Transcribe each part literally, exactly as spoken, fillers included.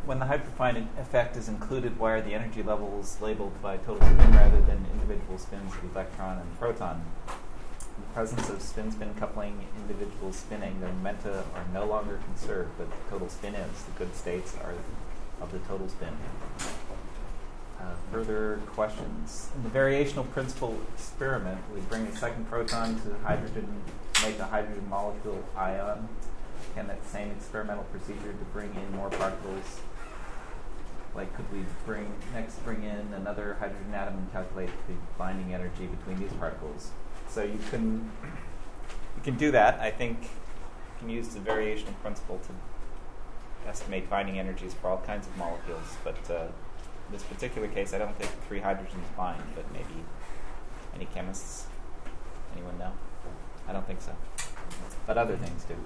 when the hyperfine effect is included, why are the energy levels labeled by total spin rather than individual spins of the electron and proton? In the presence of spin-spin coupling, individual spinning, the momenta are no longer conserved, but the total spin is. The good states are of the total spin. Uh, further questions? In the variational principle experiment, we bring a second proton to hydrogen, make a hydrogen molecule ion. Can that same experimental procedure to bring in more particles? Like, could we bring next bring in another hydrogen atom and calculate the binding energy between these particles? So you can you can do that. I think you can use the variational principle to estimate binding energies for all kinds of molecules. But uh, in this particular case, I don't think three hydrogens bind. But maybe any chemists? Anyone know? I don't think so. But other things do.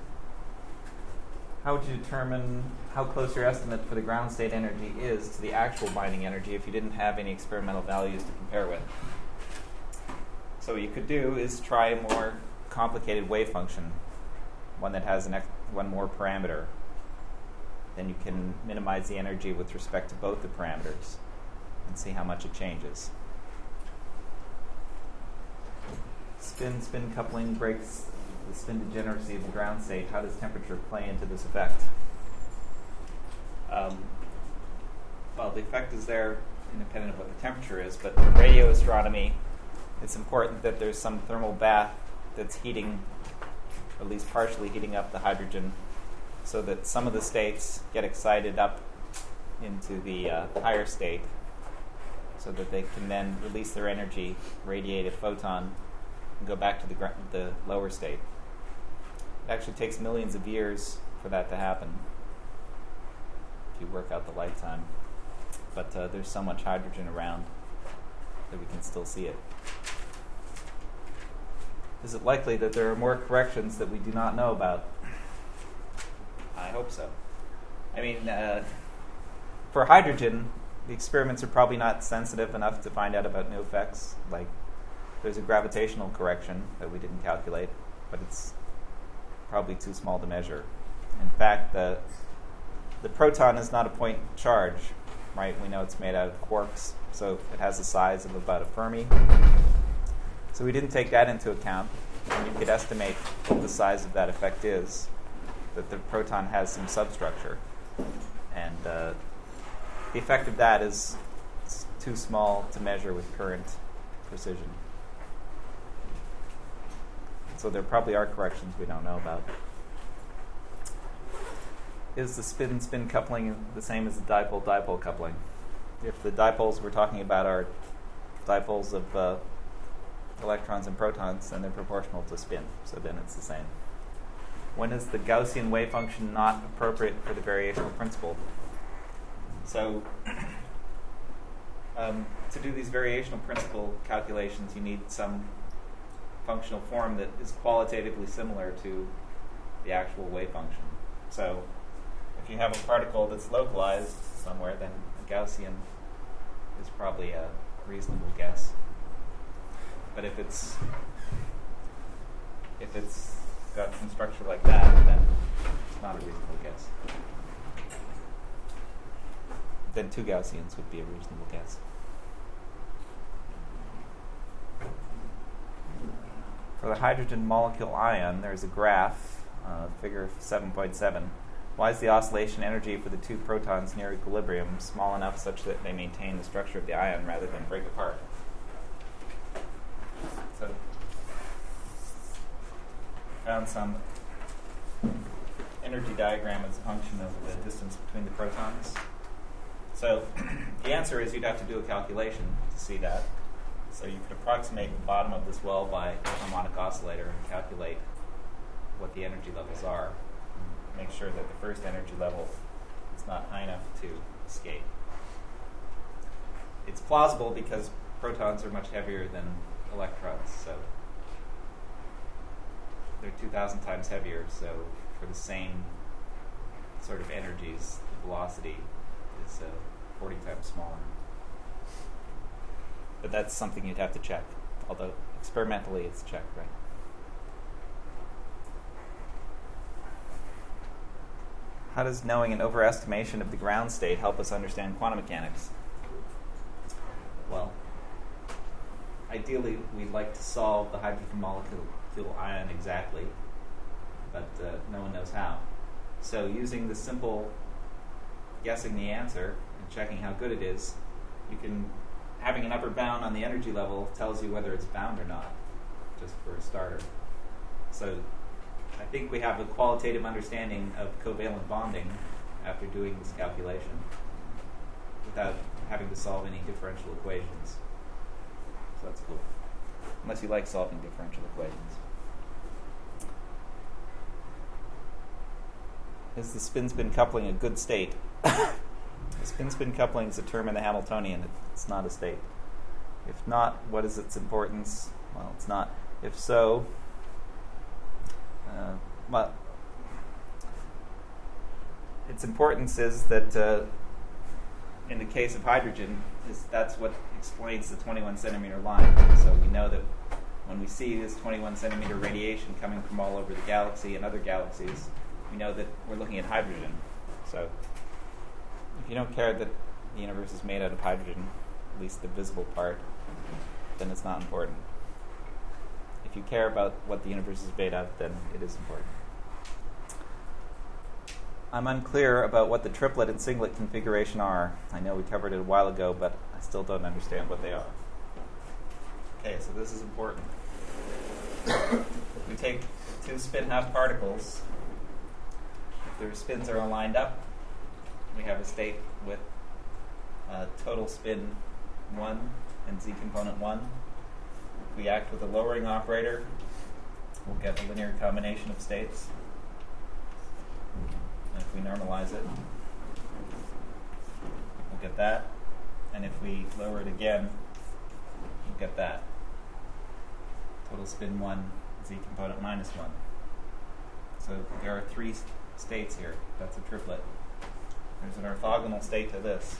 How would you determine how close your estimate for the ground state energy is to the actual binding energy if you didn't have any experimental values to compare with? So what you could do is try a more complicated wave function, one that has an ex- one more parameter. Then you can minimize the energy with respect to both the parameters and see how much it changes. Spin-spin coupling breaks the spin degeneracy of the ground state. How does temperature play into this effect? Um, well, the effect is there independent of what the temperature is, but for radio astronomy, it's important that there's some thermal bath that's heating, or at least partially heating up the hydrogen, so that some of the states get excited up into the uh, higher state, so that they can then release their energy, radiate a photon, and go back to the, gr- the lower state. It actually takes millions of years for that to happen if you work out the lifetime. But uh, there's so much hydrogen around that we can still see it. Is it likely that there are more corrections that we do not know about? I hope so. I mean, uh, for hydrogen, the experiments are probably not sensitive enough to find out about new effects. Like, there's a gravitational correction that we didn't calculate, but it's probably too small to measure. In fact, the the proton is not a point charge, right? We know it's made out of quarks, so it has the size of about a Fermi. So we didn't take that into account, and you could estimate what the size of that effect is, that the proton has some substructure. And uh, the effect of that is too small to measure with current precision. So there probably are corrections we don't know about. Is the spin-spin coupling the same as the dipole-dipole coupling? If the dipoles we're talking about are dipoles of uh, electrons and protons, then they're proportional to spin, so then it's the same. When is the Gaussian wave function not appropriate for the variational principle? So um, to do these variational principle calculations, you need some functional form that is qualitatively similar to the actual wave function. So if you have a particle that's localized somewhere, then a Gaussian is probably a reasonable guess. But if it's if it's got some structure like that, then it's not a reasonable guess. Then two Gaussians would be a reasonable guess. For the hydrogen molecule ion, there's a graph, uh, figure seven point seven. Why is the oscillation energy for the two protons near equilibrium small enough such that they maintain the structure of the ion rather than break apart? So, found some energy diagram as a function of the distance between the protons. So the answer is you'd have to do a calculation to see that. So you could approximate the bottom of this well by a harmonic oscillator and calculate what the energy levels are. Make sure that the first energy level is not high enough to escape. It's plausible because protons are much heavier than electrons, so they're two thousand times heavier, so for the same sort of energies, the velocity is uh, forty times smaller. But that's something you'd have to check, although experimentally it's checked, right? how does knowing an overestimation of the ground state help us understand quantum mechanics? Well, ideally, we'd like to solve the hydrogen molecule ion exactly, but uh, no one knows how. So using the simple guessing the answer and checking how good it is, you can, having an upper bound on the energy level tells you whether it's bound or not, just for a starter. So I think we have a qualitative understanding of covalent bonding after doing this calculation without having to solve any differential equations. So that's cool. Unless you like solving differential equations. Is the spin-spin coupling a good state? The spin-spin coupling is a term in the Hamiltonian. It's not a state. If not, what is its importance? Well, it's not. If so, uh, well, its importance is that uh, in the case of hydrogen, is that's what explains the twenty-one centimeter line. So we know that when we see this twenty-one centimeter radiation coming from all over the galaxy and other galaxies, we know that we're looking at hydrogen. So if you don't care that the universe is made out of hydrogen, at least the visible part, then it's not important. If you care about what the universe is made of, then it is important. I'm unclear about what the triplet and singlet configuration are. I know we covered it a while ago, but I still don't understand what they are. Okay, so this is important. We take two spin-half particles. If their spins are lined up, we have a state with uh, total spin one and z component one. If we act with a lowering operator, we'll get a linear combination of states. And if we normalize it, we'll get that. And if we lower it again, we'll get that. Total spin one, z component minus one. So there are three st- states here. That's a triplet. There's an orthogonal state to this.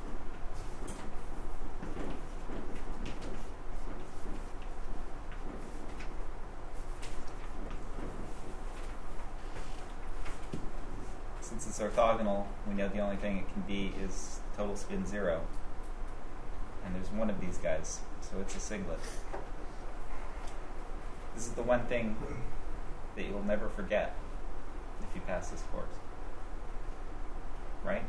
Since it's orthogonal, we know the only thing it can be is total spin zero. And there's one of these guys, so it's a singlet. This is the one thing that you'll never forget if you pass this course. Right?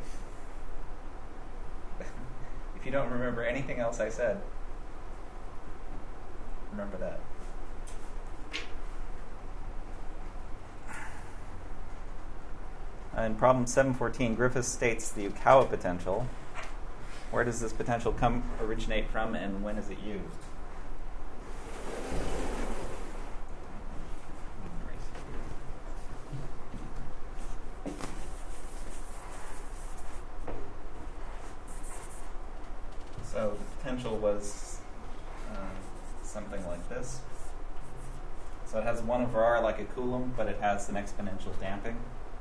If you don't remember anything else I said, remember that. In problem seven fourteen, Griffiths states the Yukawa potential. Where does this potential come originate from, and when is it used? So the potential was uh, something like this. So it has one over r like a coulomb, but it has an exponential damping.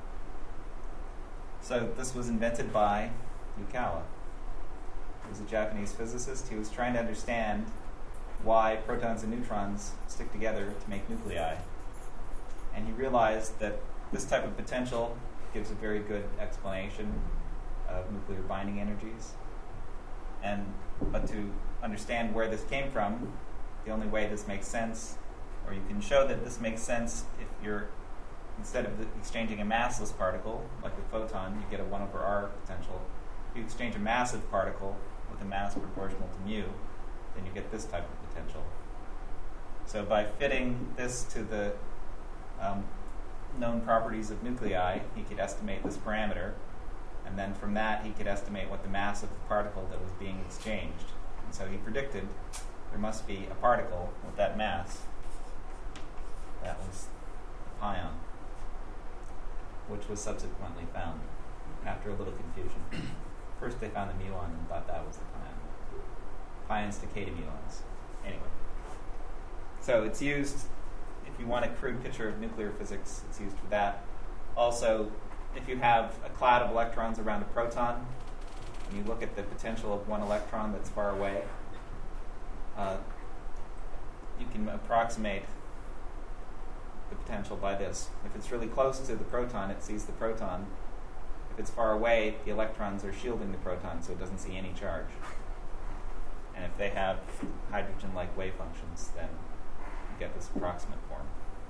So this was invented by Yukawa. He was a Japanese physicist. He was trying to understand why protons and neutrons stick together to make nuclei. And he realized that this type of potential gives a very good explanation of nuclear binding energies. And but to understand where this came from, the only way this makes sense, or you can show that this makes sense if you're, instead of exchanging a massless particle, like a photon, you get a one over r potential. If you exchange a massive particle with a mass proportional to mu, then you get this type of potential. So by fitting this to the um, known properties of nuclei, he could estimate this parameter, and then from that he could estimate what the mass of the particle that was being exchanged. And so he predicted there must be a particle with that mass. That was a pion, which was subsequently found after a little confusion. First they found the muon and thought that was the pion. Pions decay to muons. Anyway. So it's used, if you want a crude picture of nuclear physics, it's used for that. Also, if you have a cloud of electrons around a proton, and you look at the potential of one electron that's far away, uh, you can approximate the potential by this. If it's really close to the proton, it sees the proton, If it's far away, the electrons are shielding the proton so it doesn't see any charge. And if they have hydrogen-like wave functions, then you get this approximate form.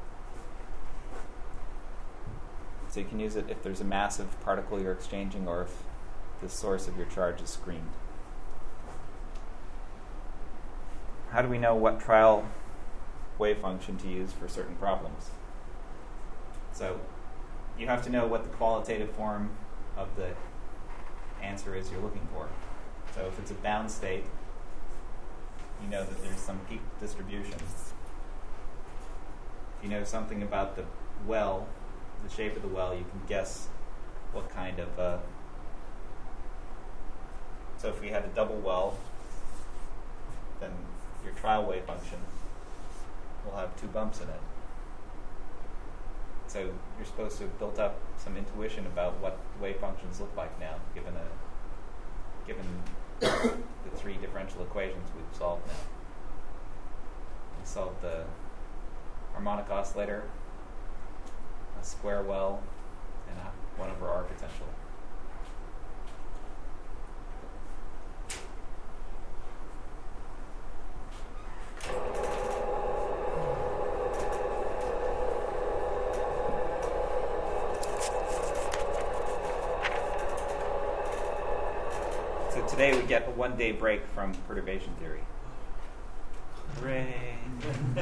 So you can use it if there's a massive particle you're exchanging or if the source of your charge is screened. How do we know what trial wave function to use for certain problems? So you have to know what the qualitative form of the answer is you're looking for. So if it's a bound state, you know that there's some peak distribution. If you know something about the well, the shape of the well, you can guess what kind of... Uh, so if we had a double well, then your trial wave function will have two bumps in it. So you're supposed to have built up some intuition about what wave functions look like now, given a given the three differential equations we've solved now. We solved the harmonic oscillator, a square well, and a one over R potential. Today we get a one-day break from perturbation theory. Hooray! So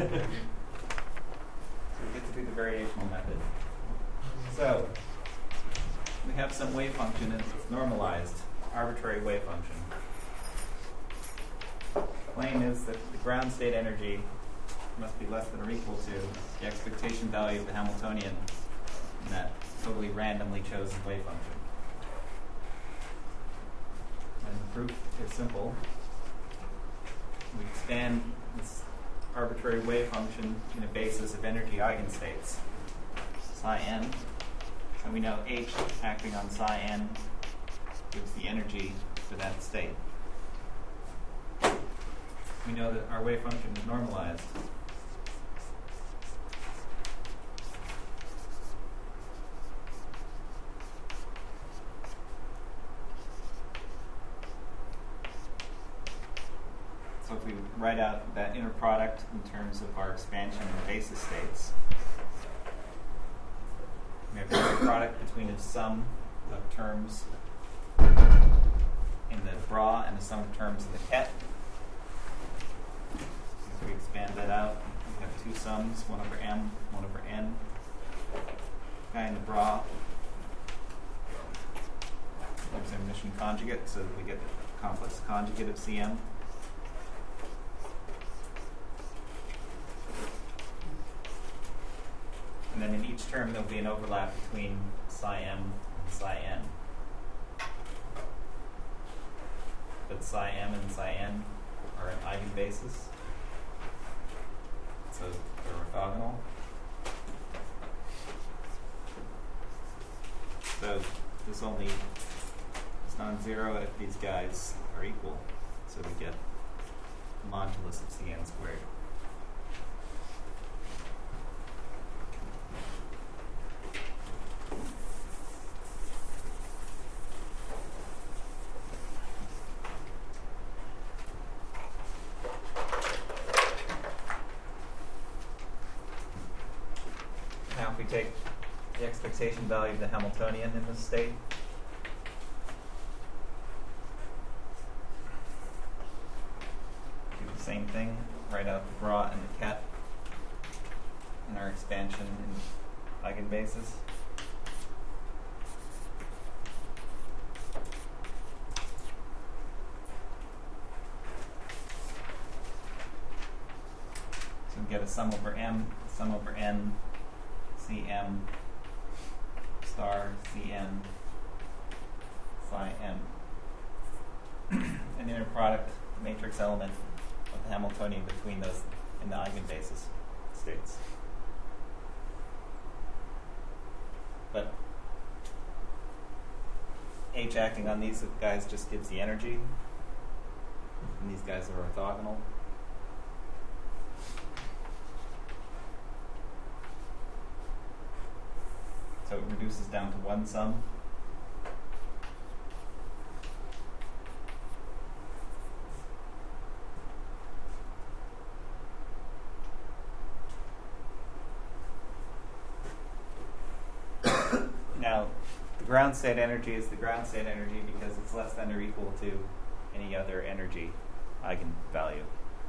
we get to do the variational method. So we have some wave function, and it's normalized, arbitrary wave function. The claim is that the ground state energy must be less than or equal to the expectation value of the Hamiltonian in that totally randomly chosen wave function. And the proof is simple. We expand this arbitrary wave function in a basis of energy eigenstates, psi n. And we know H acting on psi n gives the energy for that state. We know that our wave function is normalized. So if we write out that inner product in terms of our expansion and basis states, we have the inner product between a sum of terms in the bra and the sum of terms in the ket. If we expand that out, we have two sums, one over m, one over n. Guy in the bra, there's our emission conjugate, so that we get the complex conjugate of Cm. And then in each term, there'll be an overlap between psi m and psi n. But psi m and psi n are an eigenbasis, so they're orthogonal. So this only is non-zero if these guys are equal. So we get modulus of Cn squared. Take the expectation value of the Hamiltonian in this state. Do the same thing, write out the bra and the ket in our expansion in eigenbasis. So we get a sum over m, a sum over n, Cm star Cn psi m. An inner product matrix element of the Hamiltonian between those in the eigenbasis states. But H acting on these guys just gives the energy, and these guys are orthogonal. So it reduces down to one sum. ground state energy is the ground state energy because it's less than or equal to any other energy eigenvalue.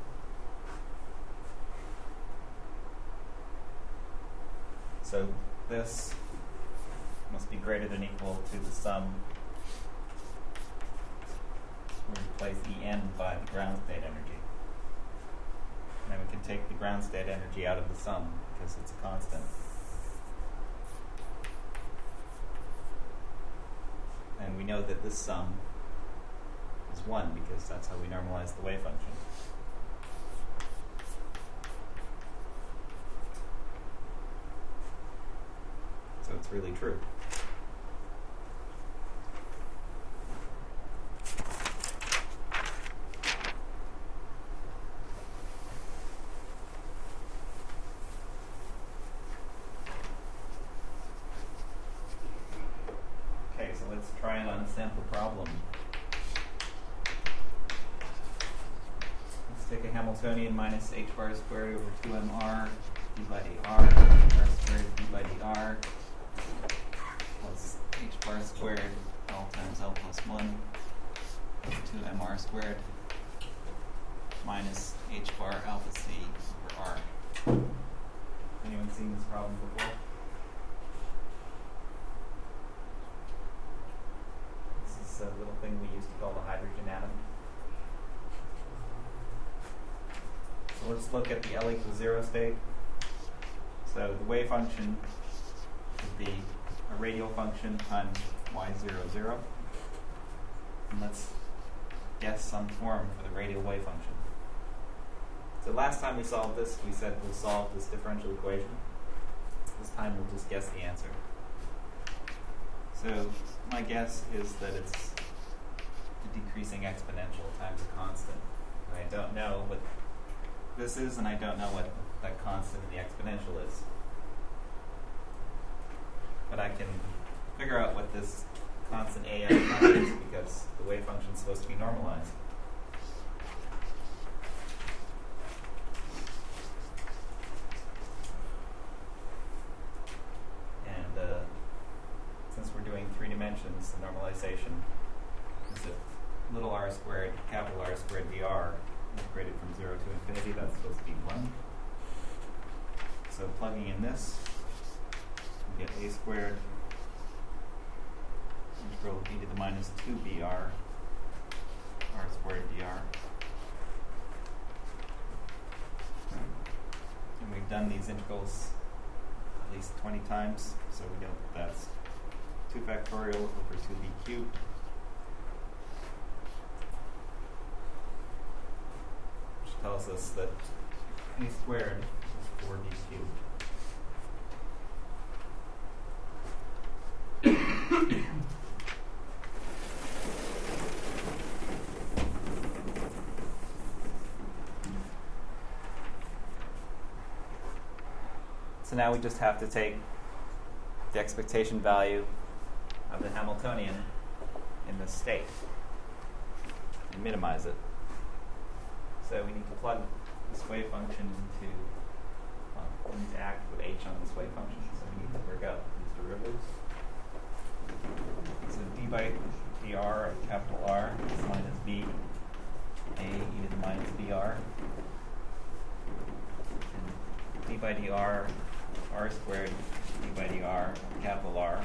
So this must be greater than or equal to the sum. We replace En by the ground state energy. And then we can take the ground state energy out of the sum because it's a constant. And we know that this sum is one because that's how we normalize the wave function. So it's really true. Okay, so let's try it on a sample problem. Let's take a Hamiltonian minus h bar squared over two m r d by dr, r squared d by dr, plus h bar squared L times L plus one over two m r squared minus h bar alpha c over r. Anyone seen this problem before? This is a little thing we used to call the hydrogen atom. So let's look at the L equals zero state. So the wave function would be a radial function times y zero, zero. And let's guess some form for the radial wave function. So last time we solved this, we said we'll solve this differential equation. This time we'll just guess the answer. So my guess is that it's a decreasing exponential times a constant. And I don't know what this is, and I don't know what that constant in the exponential is. But I can figure out what this constant A F is because the wave function is supposed to be normalized. And uh, since we're doing three dimensions, the normalization is that little r squared, capital R squared dr integrated from zero to infinity. That's supposed to be one. So plugging in this, we get a squared integral of e to the minus two br r squared dr. And we've done these integrals at least twenty times, so we know that that's two factorial over two b cubed. Which tells us that a squared is four b cubed. So now we just have to take the expectation value of the Hamiltonian in this state and minimize it. So we need to plug this wave function into, well, we need to act with h on this wave function, so we need to work out these derivatives. So d by dr of capital R is minus b, a e to the minus br. And d by dr r squared d by dr capital R.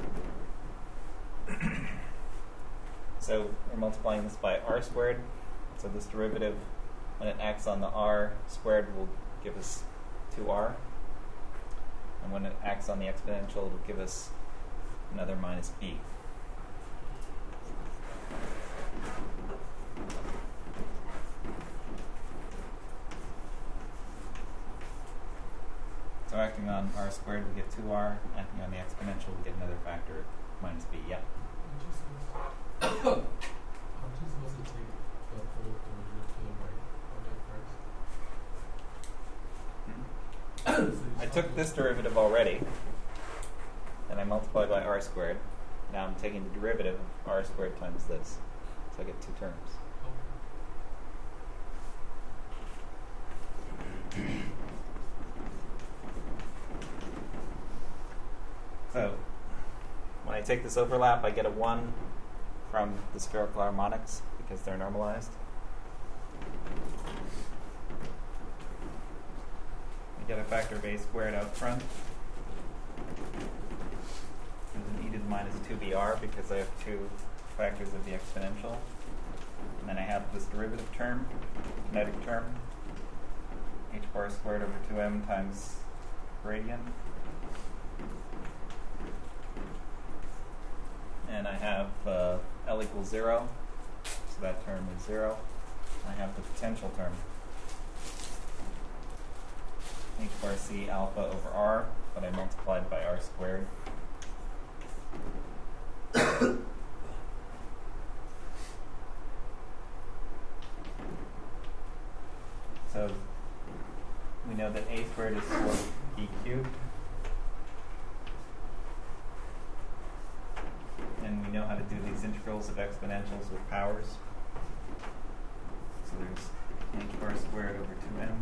So we're multiplying this by r squared. So this derivative, when it acts on the r squared, will give us two r. And when it acts on the exponential, it will give us another minus b. So acting on r squared, we get two r. Acting on the exponential, we get another factor of minus b. Yeah. Aren't you supposed to take the whole derivative to the right of it first? Hmm? I took this derivative already, and I multiplied by r squared. Now I'm taking the derivative of r squared times this. So I get two terms. Okay. So when When I take this overlap, I get a one from the spherical harmonics because they're normalized. I get a factor of a squared out front. There's an e to the minus two b r because I have two factors of the exponential. And then I have this derivative term, kinetic term, h bar squared over two m times gradient. And I have uh, L equals zero, so that term is zero. I have the potential term, h bar c alpha over r, but I multiplied by r squared. So we know that a squared is four b cubed. And we know how to do these integrals of exponentials with powers. So there's h bar squared over two m,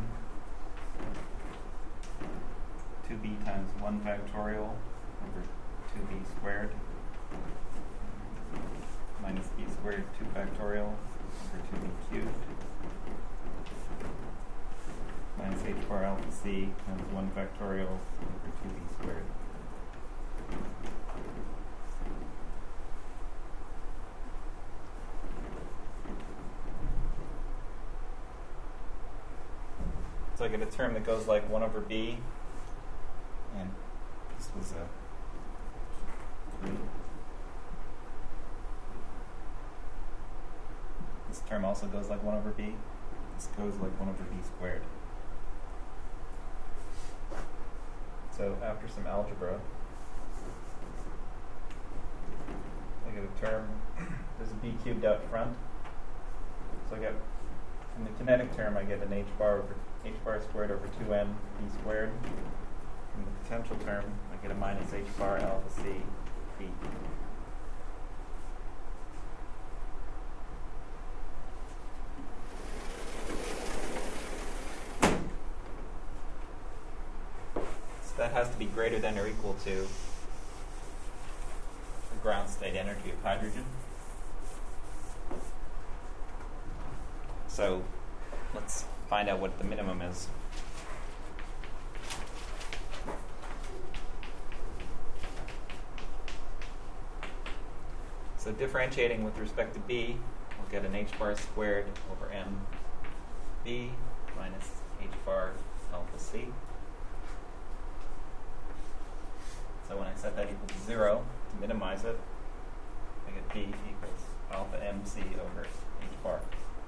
two b times one factorial over two b squared, minus b squared two factorial over two b cubed, minus h bar alpha c times one factorial over two b squared. So I get a term that goes like one over b, and this was a three. This term also goes like one over b. This goes like one over b squared. So after some algebra, I get a term, there's a b cubed out front. So I get, from the kinetic term, I get an h bar over h bar squared over two m b squared. From the potential term, I get a minus h bar alpha c b. So that has to be greater than or equal to the ground state energy of hydrogen. So let's find out what the minimum is. So differentiating with respect to b, we'll get an h bar squared over m b minus h bar alpha c. So when I set that equal to zero, to minimize it, I get b equals alpha mc over h bar.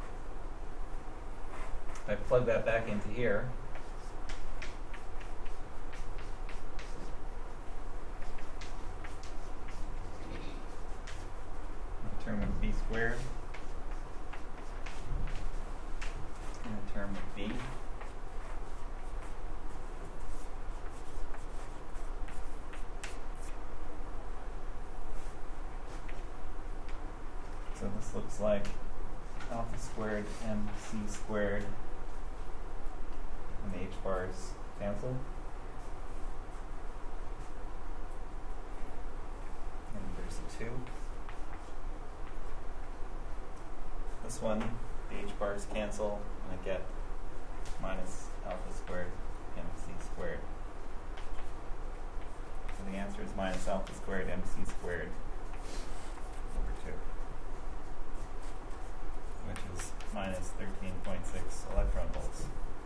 If I plug that back into here, a term of b squared and a term of b. So this looks like alpha squared mc squared, and the h bars cancel. And there's a two. This one, the h bars cancel, and I get minus alpha squared mc squared. So the answer is minus alpha squared mc squared over two, which is minus thirteen point six electron volts.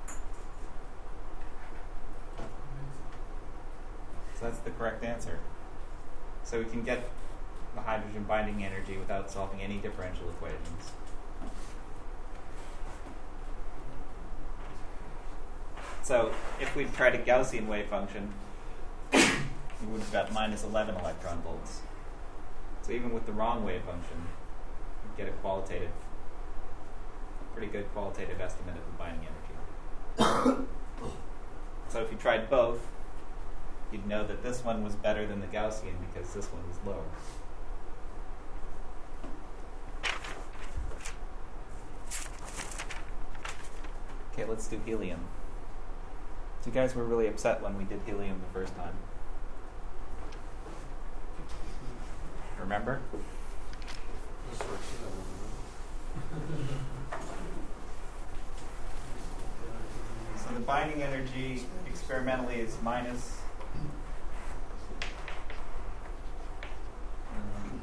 So that's the correct answer. So we can get the hydrogen binding energy without solving any differential equations. So if we tried a Gaussian wave function, we would have got minus eleven electron volts. So even with the wrong wave function, we'd get a qualitative, pretty good qualitative estimate of the binding energy. So if you tried both, you'd know that this one was better than the Gaussian because this one was lower. Okay, let's do helium. So you guys were really upset when we did helium the first time. remember? Just works it out. So the binding energy experimentally is minus um,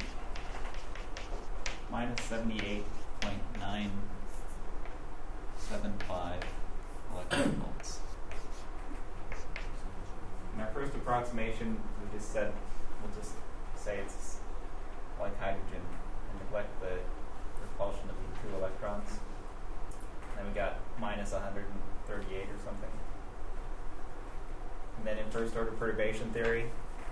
minus seventy-eight point nine seven five electron volts. In our first approximation, we just said, we'll just say it's like hydrogen and neglect the repulsion of the two electrons. Then we got minus one hundred thirty-eight or something. And then in first order perturbation theory,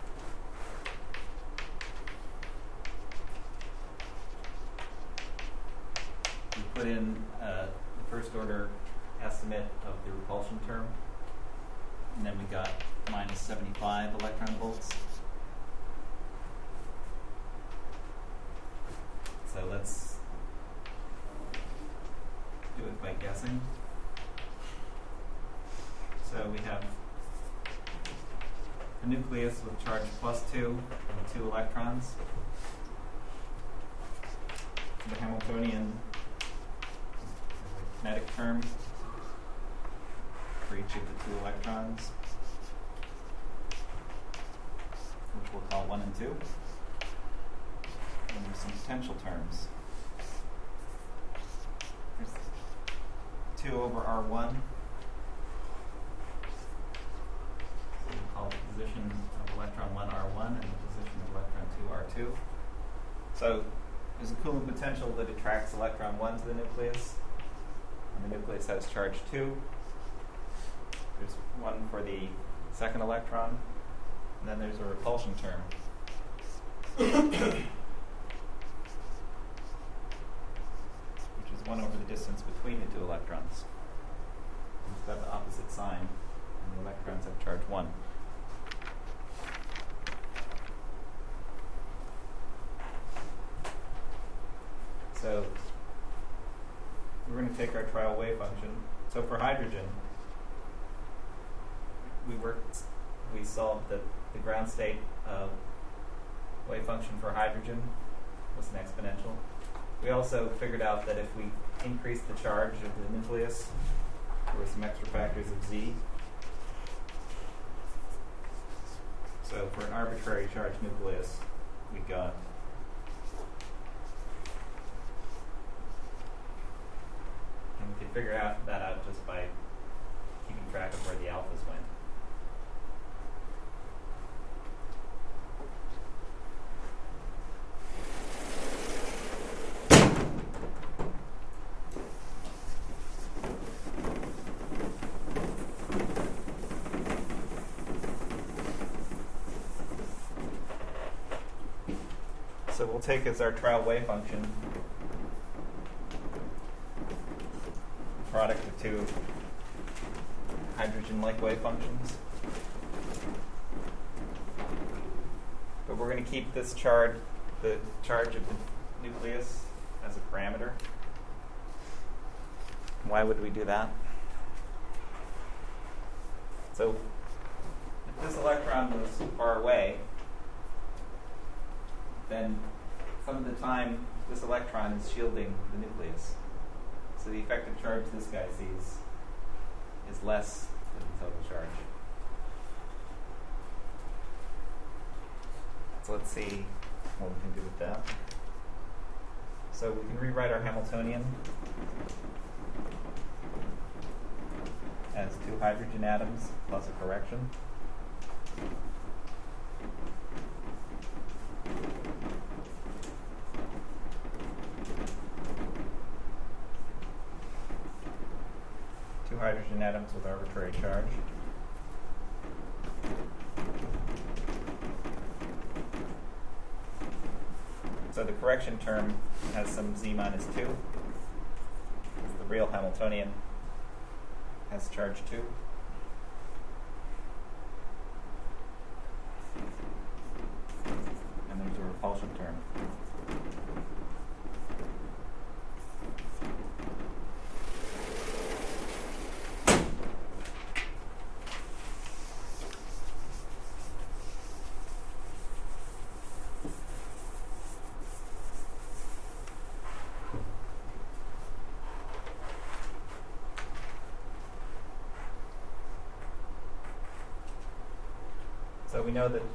we put in uh, the first order estimate of the repulsion term, and then we got minus seventy-five electron volts. So let's do it by guessing. So we have a nucleus with charge plus two and two electrons. The Hamiltonian kinetic term for each of the two electrons, which we'll call one and two. And there's some potential terms. There's two over R one. So we'll call the position of electron one R one and the position of electron two R two. So there's a Coulomb potential that attracts electron one to the nucleus. And the nucleus has charge two. There's one for the second electron. And then there's a repulsion term. Which is one over the distance between the two electrons. It's got the opposite sign, and the electrons have charge one. So we're going to take our trial wave function. So for hydrogen, we worked, we solved that the ground state uh, wave function for hydrogen was an exponential. We also figured out that if we increase the charge of the nucleus, there were some extra factors of z. So for an arbitrary charged nucleus, we got and we could figure out that out just by keeping track of where the alphas went. So we'll take as our trial wave function the product of two hydrogen-like wave functions. But we're going to keep this charge, the charge of the nucleus, as a parameter. Why would we do that? So if this electron was far away, then some of the time this electron is shielding the nucleus. So the effective charge this guy sees is less than the total charge. So let's see what we can do with that. So we can rewrite our Hamiltonian as two hydrogen atoms plus a correction. Two hydrogen atoms with arbitrary charge. So the correction term has some z minus two. The real Hamiltonian has charge two. And there's a repulsion term. we know that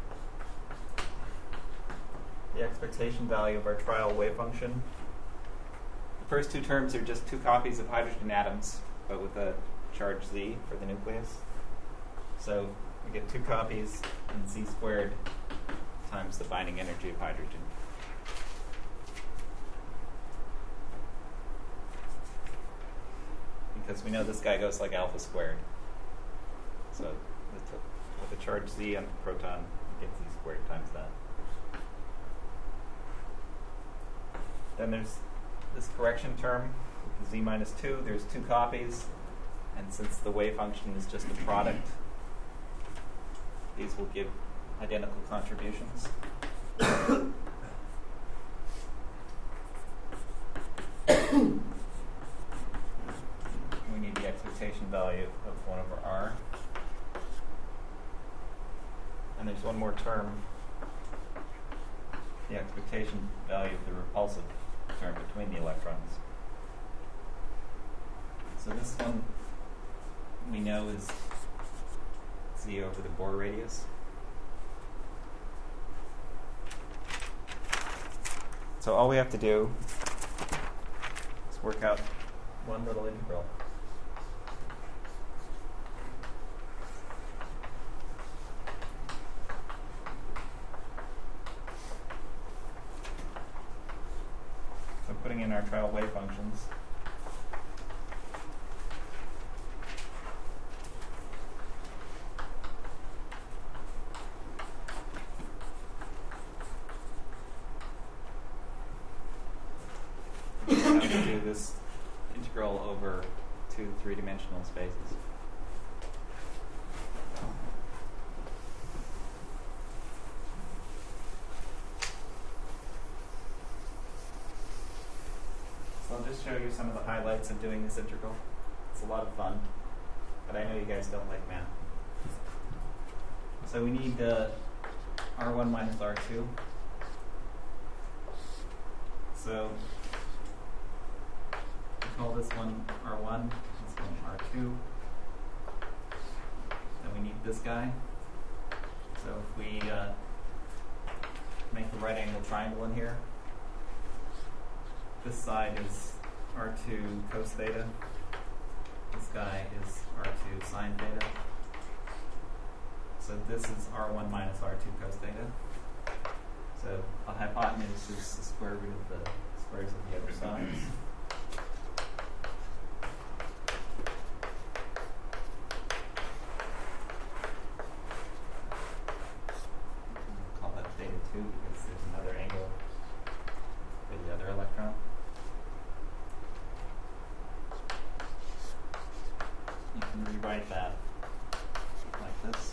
the expectation value of our trial wave function, the first two terms are just two copies of hydrogen atoms, but with a charge Z for the nucleus. So we get two copies in Z squared times the binding energy of hydrogen. Because we know this guy goes like alpha squared. So with a, with a charge Z on the proton, you get Z squared times that. Then there's this correction term with the Z minus two. There's two copies. And since the wave function is just a product, these will give identical contributions. We need the expectation value of one over R. And there's one more term, the expectation value of the repulsive term between the electrons. So this one we know is Z over the Bohr radius. So all we have to do is work out one little integral. So putting in our trial wave functions, to do this integral over two three-dimensional spaces. So I'll just show you some of the highlights of doing this integral. It's a lot of fun, but I know you guys don't like math. So we need uh, R one minus R two. So call this one R one, this one R two. Then we need this guy. So if we uh, make the right angle triangle in here, this side is R two cos theta. This guy is R two sine theta. So this is R one minus R two cos theta. So a hypotenuse is the square root of the squares of the other sides. Because there's another angle for the other electron. You can rewrite that like this.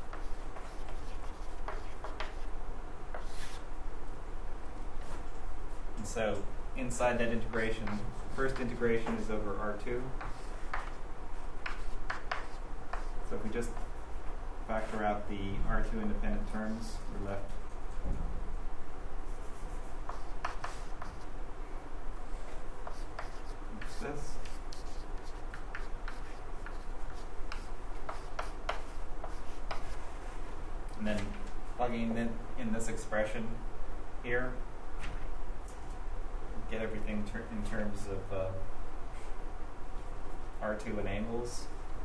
And so inside that integration, first integration is over R two. So if we just factor out the R two independent terms, we're left this. And then plugging in, in this expression here, get everything ter in terms of uh, R two and angles.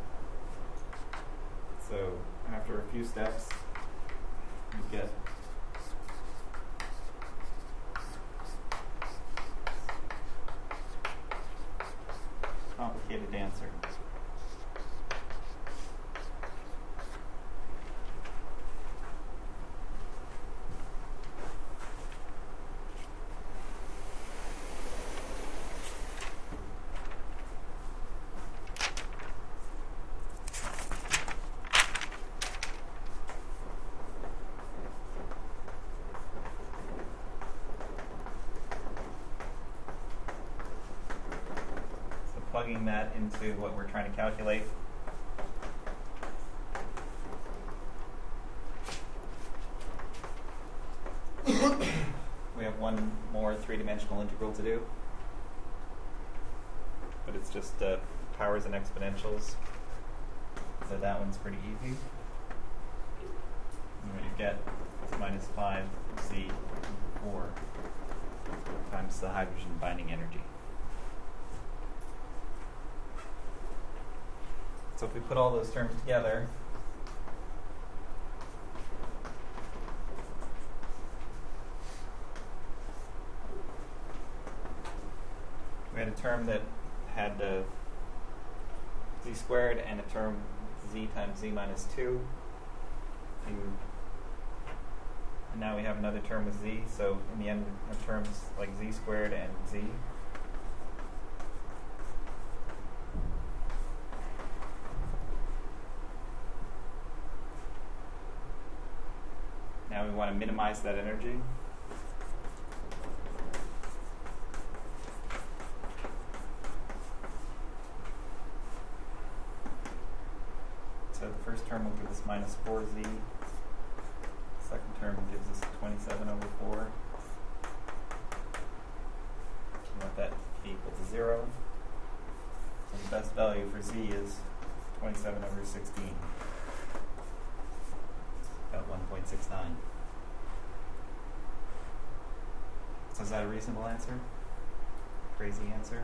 So after a few steps, you get complicated answer. Plugging that into what we're trying to calculate. We have one more three-dimensional integral to do, but it's just uh, powers and exponentials, so that one's pretty easy. get minus five Z four times the hydrogen binding energy. So if we put all those terms together, we had a term that had uh, Z squared and a term Z times Z minus two. You, and now we have another term with Z, so in the end we have terms like Z squared and Z. Now we want to minimize that energy. So the first term will give us minus four Z. Second term gives us twenty-seven over four. We want that to be equal to zero. So the best value for Z is twenty-seven over sixteen. About one point six nine. So is that a reasonable answer? Crazy answer?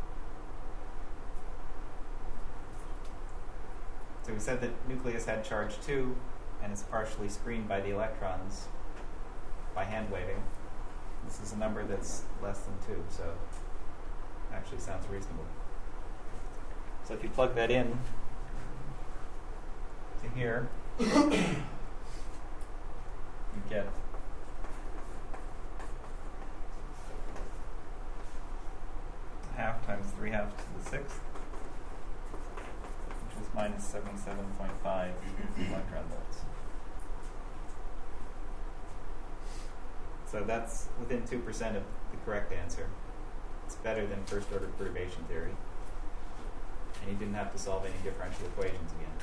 So we said that nucleus had charge two, and it's partially screened by the electrons by hand waving. This is a number that's less than two, so it actually sounds reasonable. So if you plug that in to here, you get half times three halves to the sixth, which is minus seventy-seven point five electron volts. So that's within two percent of the correct answer. It's better than first order perturbation theory. And you didn't have to solve any differential equations again.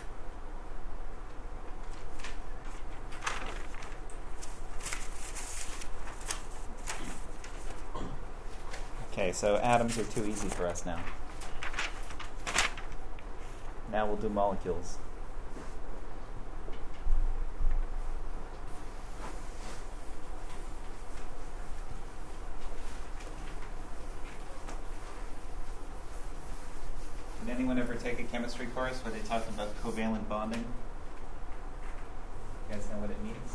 Okay, so atoms are too easy for us now. Now we'll do molecules. Did anyone ever take a chemistry course where they talked about covalent bonding? You guys know what it means?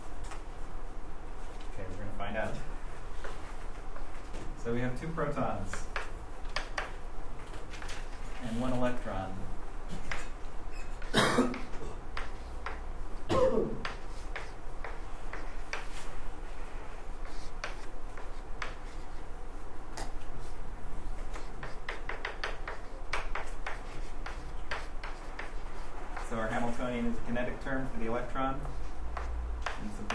Okay, we're going to find out. So we have two protons and one electron. So our Hamiltonian is a kinetic term for the electron.